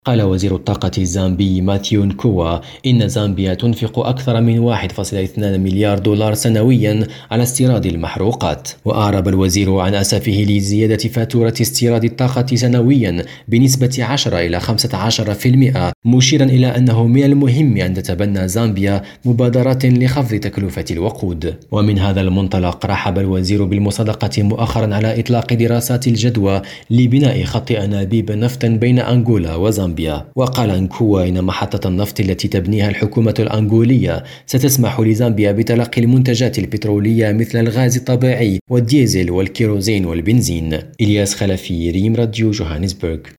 قال وزير الطاقة الزامبي ماثيو نكوا إن زامبيا تنفق أكثر من 1.2 مليار دولار سنويا على استيراد المحروقات. وأعرب الوزير عن أسفه لزيادة فاتورة استيراد الطاقة سنويا بنسبة 10 إلى 15%، مشيرا إلى أنه من المهم أن تتبنى زامبيا مبادرات لخفض تكلفة الوقود. ومن هذا المنطلق رحب الوزير بالمصادقة مؤخرا على إطلاق دراسات الجدوى لبناء خط أنابيب نفط بين أنغولا وزامبيا. وقال نكوا إن محطة النفط التي تبنيها الحكومة الأنغولية ستسمح لزامبيا بتلقي المنتجات البترولية مثل الغاز الطبيعي والديزل والكيروزين والبنزين. إلياس خلفي، ريم راديو، جوهانسبرغ.